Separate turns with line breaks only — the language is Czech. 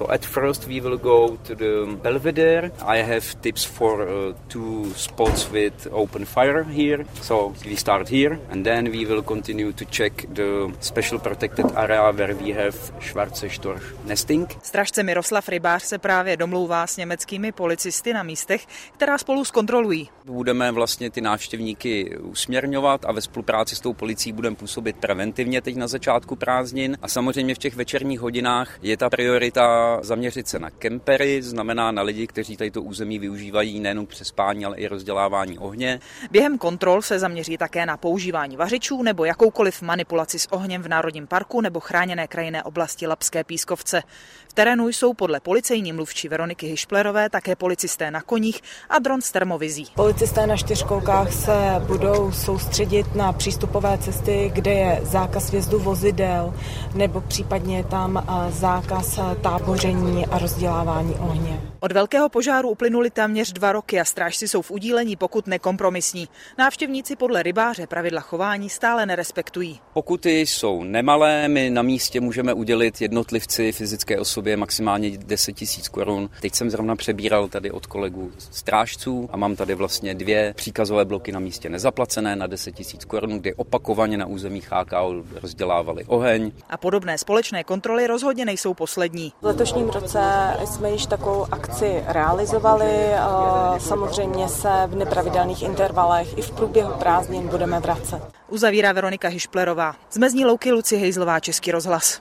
So at first we will go to the Belvedere. I have tips for 2 spots with open fire here. So we start here and then we will continue to check the special protected area where we have Schwarze Storch nesting.
Strážce Miroslav Rybář se právě domlouvá s německými policisty na místech, která spolu zkontrolují.
Budeme vlastně ty návštěvníky usměrňovat a ve spolupráci s tou policií budeme působit preventivně teď na začátku prázdnin. A samozřejmě v těch večerních hodinách je ta priorita zaměřit se na kempery, znamená na lidi, kteří tady to území využívají nejen k přespání, ale i rozdělávání ohně.
Během kontrol se zaměří také na používání vařičů nebo jakoukoliv manipulaci s ohněm v Národním parku nebo chráněné krajinné oblasti Labské pískovce. V terénu jsou podle policejní mluvčí Veroniky Hišplerové také policisté na koních a dron s termovizí.
Policisté na 4 se budou soustředit na přístupové cesty, kde je zákaz vjezdu vozidel nebo případně tam zákaz táboření a rozdělávání ohně.
Od velkého požáru uplynuly téměř 2 roky a strážci jsou v udílení pokut nekompromisní. Návštěvníci podle Rybáře pravidla chování stále nerespektují.
Pokuty jsou nemalé, my na místě můžeme udělit jednotlivci, fyzické osobě maximálně 10 000 korun. Teď jsem zrovna přebíral tady od kolegů strážců a mám tady vlastně 2 příkazové bloky na místě nezaplacené na 10 000 korun, kde opakovaně na území CHKO rozdělávali oheň.
A podobné společné kontroly rozhodně nejsou poslední.
V letošním roce jsme již takovou akci realizovali. Samozřejmě se v nepravidelných intervalech i v průběhu prázdnin budeme vracet.
Uzavírá Veronika Hišplerová. Z Mezní Louky Lucie Hejzlová, Český rozhlas.